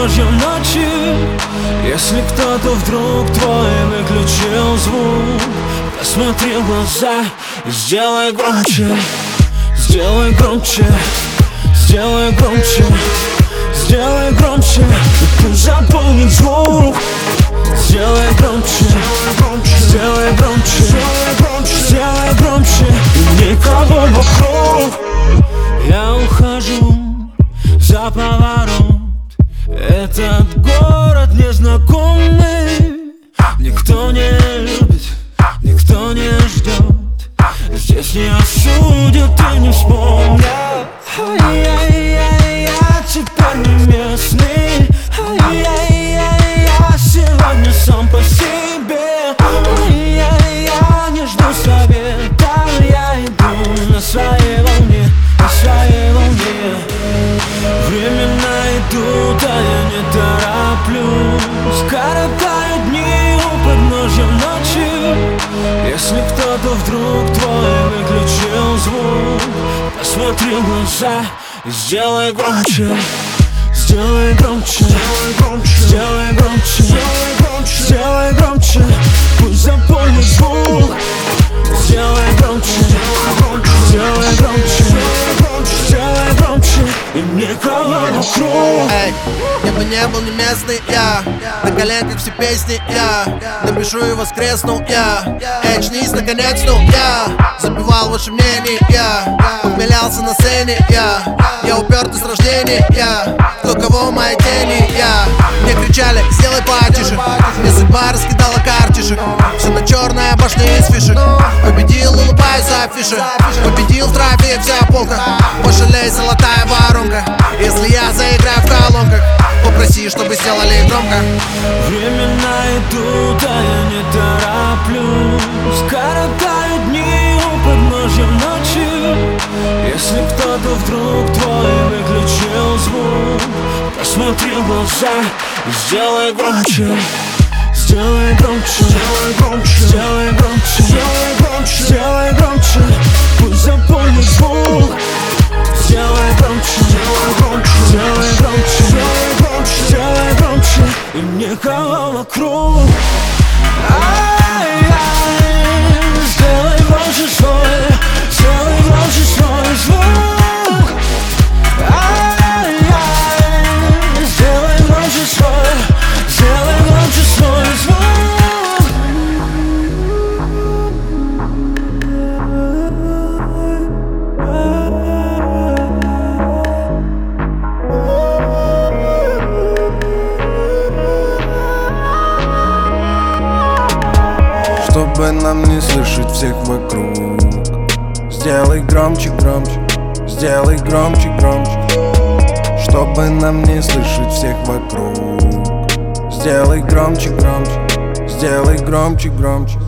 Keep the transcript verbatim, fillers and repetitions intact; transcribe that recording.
подножьем ночи. Если кто-то вдруг твой выключил звук, посмотри в глаза и сделай громче. Сделай громче, сделай громче, сделай громче, и пусть заполнит звук. Сделай громче, сделай громче, сделай громче, и никого вокруг. Я ухожу за поворот, этот город незнакомый. Никто не любит, никто не ждет, здесь не осудят и не вспомнят. Ай-яй-яй, я теперь не местный. Ай-яй-яй, я сегодня сам по себе. Ай-яй, я не жду совета, я иду на своей волне, на своей волне. Времена идут, а я не тороплюсь. Коротаю дни у подножья ночи. Если кто-то вдруг твой выключил звук, посмотри в глаза и сделай громче. Сделай громче, сделай громче, сделай громче, пусть заполнит звук. Сделай громче, сделай громче, сделай громче, и никого вокруг. Эй, я бы не был не местный, я на коленках все песни, я напишу и воскресну, я Эй, очнись наконец, ну я забивал ваше мнение, я ухмелялся на сцене, я Я упертый с рождения, я кто кого мои тени, я Мне кричали, сделай потише, мне судьба раскидала картишек. Все на черное, башня из фишек. Победил, улыбаюсь за афиши. Победил в трафе вся полка. Пошалей, золотая воронка. Если я заиграю в колонках, попроси, чтобы сделали громко. Времена идут, а я не тороплюсь. Коротаю дни у подножья ночи. Если кто-то вдруг твой выключил звук, посмотри в глаза и сделай громче. Сделай громче, сделай громче, сделай громче, сделай громче, сделай громче, пусть заполнит звук. Сделай громче, сделай громче, сделай громче, сделай громче, сделай громче, и никого вокруг. Ай-яй, сделай громче свой, сделай громче свой звук. Ай-яй, сделай громче свой, сделай громче свой звук. Чтобы нам не слышать всех вокруг, сделай громче, громче, сделай громче, громче. Чтобы нам не слышать всех вокруг, сделай громче, громче, сделай громче, громче.